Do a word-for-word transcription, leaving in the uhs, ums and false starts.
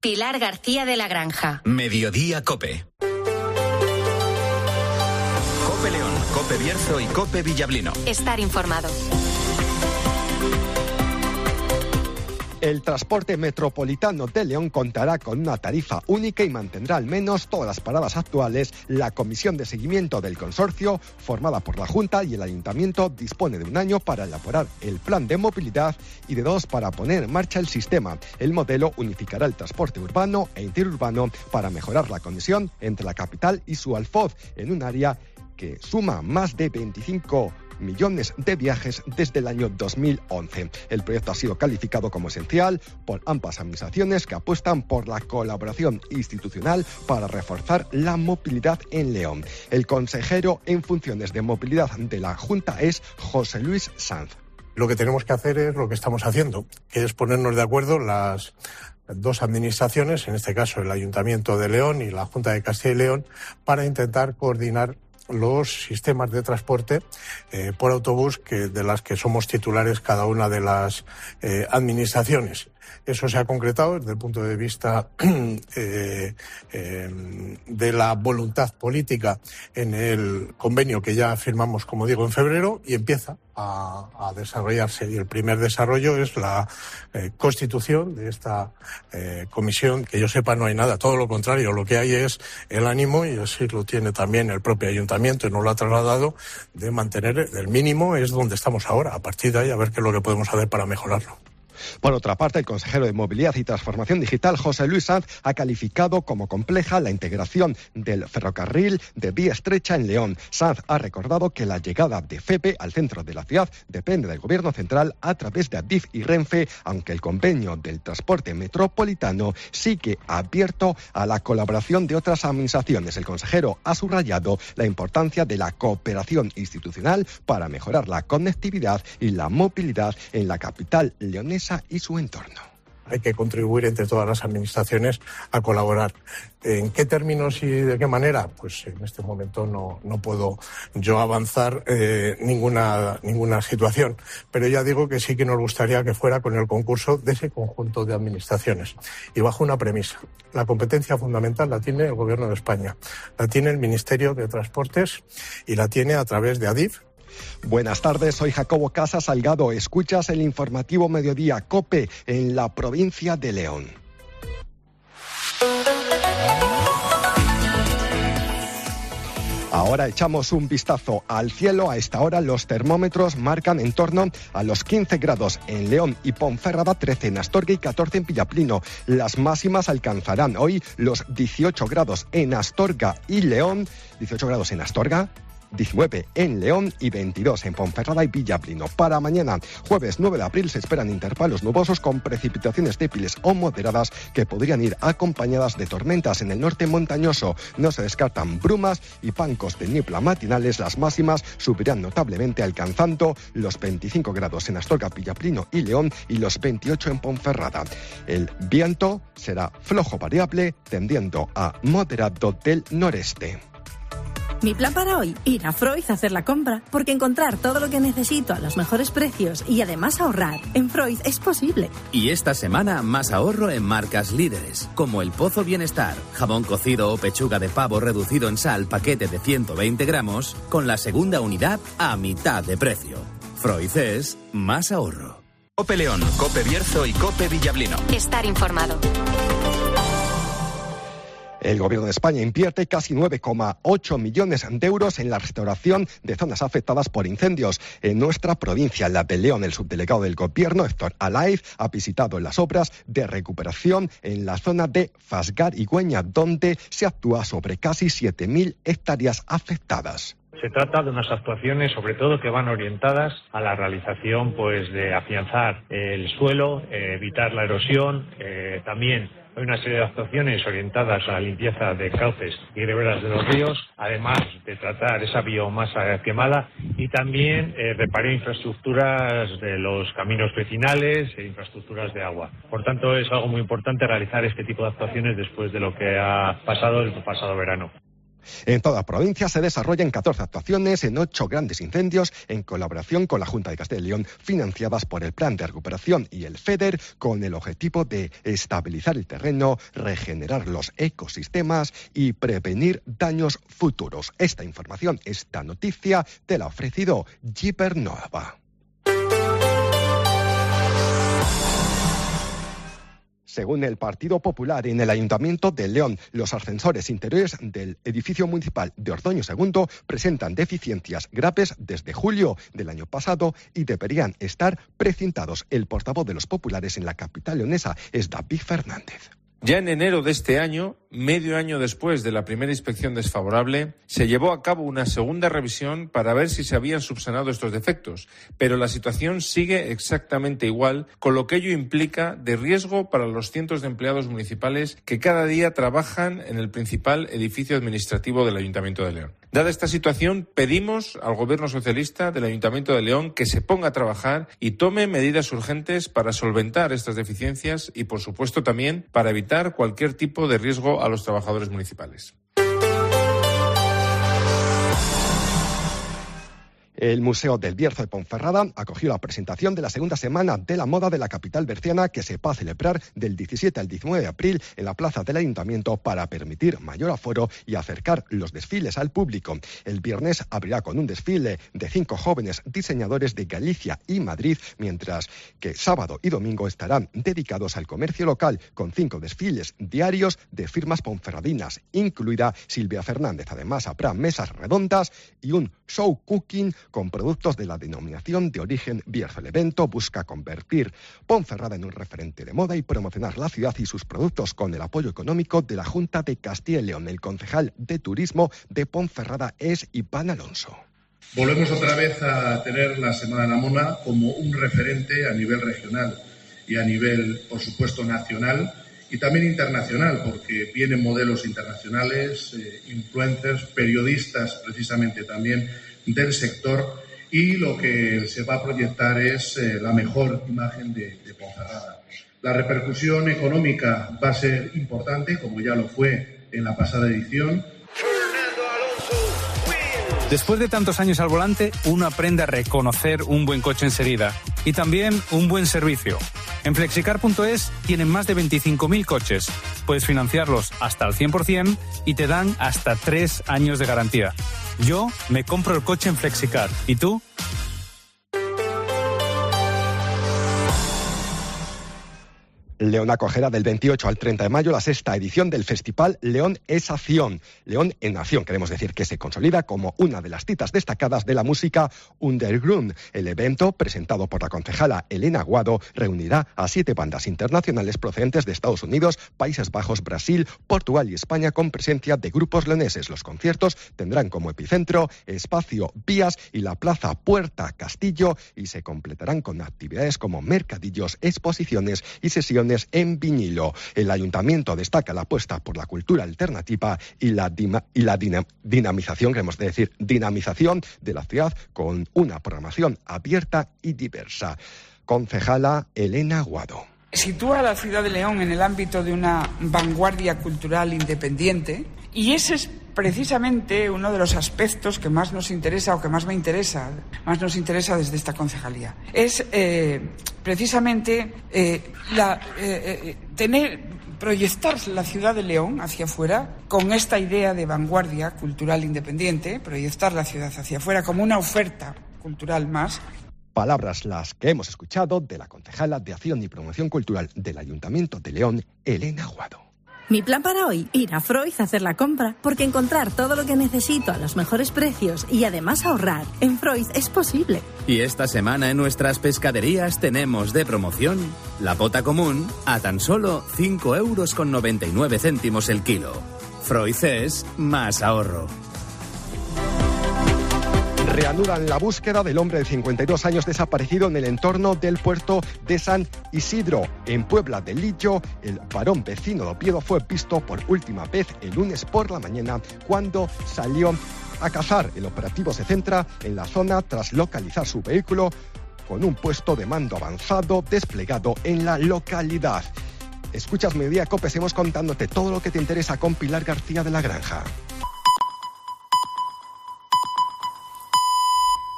Pilar García de la Granja. Mediodía COPE. COPE León, COPE Bierzo y COPE Villablino. Estar informado. El transporte metropolitano de León contará con una tarifa única y mantendrá al menos todas las paradas actuales. La Comisión de Seguimiento del Consorcio, formada por la Junta y el Ayuntamiento, dispone de un año para elaborar el plan de movilidad y de dos para poner en marcha el sistema. El modelo unificará el transporte urbano e interurbano para mejorar la conexión entre la capital y su alfoz en un área que suma más de veinticinco millones de viajes desde el año dos mil once. El proyecto ha sido calificado como esencial por ambas administraciones, que apuestan por la colaboración institucional para reforzar la movilidad en León. El consejero en funciones de movilidad de la Junta es José Luis Sanz. Lo que tenemos que hacer es lo que estamos haciendo, que es ponernos de acuerdo las dos administraciones, en este caso el Ayuntamiento de León y la Junta de Castilla y León, para intentar coordinar los sistemas de transporte eh, por autobús que de las que somos titulares cada una de las eh, administraciones. Eso se ha concretado desde el punto de vista eh, eh, de la voluntad política en el convenio que ya firmamos, como digo, en febrero, y empieza a, a desarrollarse. Y el primer desarrollo es la eh, constitución de esta eh, comisión. Que yo sepa, no hay nada, todo lo contrario, lo que hay es el ánimo, y así lo tiene también el propio ayuntamiento y nos lo ha trasladado, de mantener el mínimo. Es donde estamos ahora, a partir de ahí a ver qué es lo que podemos hacer para mejorarlo. Por otra parte, el consejero de Movilidad y Transformación Digital, José Luis Sanz, ha calificado como compleja la integración del ferrocarril de vía estrecha en León. Sanz ha recordado que la llegada de FEPE al centro de la ciudad depende del Gobierno central a través de Adif y Renfe, aunque el convenio del transporte metropolitano sigue abierto a la colaboración de otras administraciones. El consejero ha subrayado la importancia de la cooperación institucional para mejorar la conectividad y la movilidad en la capital leonesa y su entorno. Hay que contribuir entre todas las administraciones a colaborar. ¿En qué términos y de qué manera? Pues en este momento no, no puedo yo avanzar eh, ninguna, ninguna situación. Pero ya digo que sí que nos gustaría que fuera con el concurso de ese conjunto de administraciones. Y bajo una premisa. La competencia fundamental la tiene el Gobierno de España. La tiene el Ministerio de Transportes y la tiene a través de Adif. Buenas tardes, soy Jacobo Casa Salgado. Escuchas el informativo Mediodía COPE en la provincia de León. Ahora echamos un vistazo al cielo. A esta hora los termómetros marcan en torno a los quince grados en León y Ponferrada, trece en Astorga y catorce en Villablino. Las máximas alcanzarán hoy los dieciocho grados en Astorga y León, dieciocho grados en Astorga, diecinueve en León y veintidós en Ponferrada y Villablino. Para mañana, jueves nueve de abril, se esperan intervalos nubosos con precipitaciones débiles o moderadas que podrían ir acompañadas de tormentas en el norte montañoso. No se descartan brumas y bancos de niebla matinales. Las máximas subirán notablemente, alcanzando los veinticinco grados en Astorga, Villablino y León y los veintiocho en Ponferrada. El viento será flojo variable, tendiendo a moderado del noreste. Mi plan para hoy, ir a Freud a hacer la compra, porque encontrar todo lo que necesito a los mejores precios y además ahorrar en Freud es posible. Y esta semana más ahorro en marcas líderes, como el Pozo Bienestar, jamón cocido o pechuga de pavo reducido en sal, paquete de ciento veinte gramos, con la segunda unidad a mitad de precio. Freud es más ahorro. COPE León, COPE Bierzo y COPE Villablino. Estar informado. El Gobierno de España invierte casi nueve coma ocho millones de euros en la restauración de zonas afectadas por incendios. En nuestra provincia, la de León, el subdelegado del Gobierno, Héctor Alaiz, ha visitado las obras de recuperación en la zona de Fasgar y Güeña, donde se actúa sobre casi siete mil hectáreas afectadas. Se trata de unas actuaciones, sobre todo, que van orientadas a la realización, pues, de afianzar el suelo, eh, evitar la erosión, eh, también hay una serie de actuaciones orientadas a la limpieza de cauces y riberas de los ríos, además de tratar esa biomasa quemada, y también eh, reparar infraestructuras de los caminos vecinales e infraestructuras de agua. Por tanto, es algo muy importante realizar este tipo de actuaciones después de lo que ha pasado el pasado verano. En toda la provincia se desarrollan catorce actuaciones en ocho grandes incendios en colaboración con la Junta de Castilla y León, financiadas por el Plan de Recuperación y el FEDER, con el objetivo de estabilizar el terreno, regenerar los ecosistemas y prevenir daños futuros. Esta información, esta noticia, te la ha ofrecido Gibernova. Según el Partido Popular, en el Ayuntamiento de León, los ascensores interiores del edificio municipal de Ordoño segundo presentan deficiencias graves desde julio del año pasado y deberían estar precintados. El portavoz de los populares en la capital leonesa es David Fernández. Ya en enero de este año, medio año después de la primera inspección desfavorable, se llevó a cabo una segunda revisión para ver si se habían subsanado estos defectos, pero la situación sigue exactamente igual, con lo que ello implica de riesgo para los cientos de empleados municipales que cada día trabajan en el principal edificio administrativo del Ayuntamiento de León. Dada esta situación, pedimos al Gobierno socialista del Ayuntamiento de León que se ponga a trabajar y tome medidas urgentes para solventar estas deficiencias y, por supuesto, también para evitar cualquier tipo de riesgo a los trabajadores municipales. El Museo del Bierzo de Ponferrada acogió la presentación de la segunda semana de la moda de la capital berciana, que se va a celebrar del diecisiete al diecinueve de abril en la plaza del Ayuntamiento para permitir mayor aforo y acercar los desfiles al público. El viernes abrirá con un desfile de cinco jóvenes diseñadores de Galicia y Madrid, mientras que sábado y domingo estarán dedicados al comercio local con cinco desfiles diarios de firmas ponferradinas, incluida Silvia Fernández. Además, habrá mesas redondas y un show cooking con productos de la denominación de origen Bierzo. El evento busca convertir Ponferrada en un referente de moda y promocionar la ciudad y sus productos con el apoyo económico de la Junta de Castilla y León. El concejal de Turismo de Ponferrada es Iván Alonso. Volvemos otra vez a tener la Semana de la Mona como un referente a nivel regional y a nivel, por supuesto, nacional y también internacional, porque vienen modelos internacionales, eh, influencers, periodistas precisamente también del sector, y lo que se va a proyectar es eh, la mejor imagen de, de Ponferrada. La repercusión económica va a ser importante, como ya lo fue en la pasada edición. Después de tantos años al volante, uno aprende a reconocer un buen coche enseguida y también un buen servicio. En flexicar punto es tienen más de veinticinco mil coches. Puedes financiarlos hasta al cien por ciento y te dan hasta tres años de garantía. Yo me compro el coche en Flexicar. ¿Y tú? León acogerá del veintiocho al treinta de mayo la sexta edición del Festival León es Acción. León en Acción, queremos decir que se consolida como una de las citas destacadas de la música underground. El evento, presentado por la concejala Elena Aguado, reunirá a siete bandas internacionales procedentes de Estados Unidos, Países Bajos, Brasil, Portugal y España, con presencia de grupos leoneses. Los conciertos tendrán como epicentro Espacio Vías y la Plaza Puerta Castillo, y se completarán con actividades como mercadillos, exposiciones y sesiones en vinilo. El Ayuntamiento destaca la apuesta por la cultura alternativa y la, dima, y la dinam, dinamización, queremos decir, dinamización de la ciudad con una programación abierta y diversa. Concejala Elena Aguado. Sitúa a la ciudad de León en el ámbito de una vanguardia cultural independiente, y ese es precisamente uno de los aspectos que más nos interesa o que más me interesa, más nos interesa desde esta concejalía. Es eh, precisamente eh, la, eh, tener, proyectar la ciudad de León hacia afuera con esta idea de vanguardia cultural independiente, proyectar la ciudad hacia afuera como una oferta cultural más. Palabras las que hemos escuchado de la concejala de Acción y Promoción Cultural del Ayuntamiento de León, Elena Aguado. Mi plan para hoy, ir a Freud a hacer la compra, porque encontrar todo lo que necesito a los mejores precios y además ahorrar en Freud es posible. Y esta semana en nuestras pescaderías tenemos de promoción la pota común a tan solo cinco euros con noventa y nueve céntimos el kilo. Freud es más ahorro. Reanudan la búsqueda del hombre de cincuenta y dos años desaparecido en el entorno del puerto de San Isidro. En Puebla de Lillo, el varón vecino de Oviedo fue visto por última vez el lunes por la mañana cuando salió a cazar. El operativo se centra en la zona tras localizar su vehículo con un puesto de mando avanzado desplegado en la localidad. Escuchas Mediodía Cope, seguimos contándote todo lo que te interesa con Pilar García de la Granja.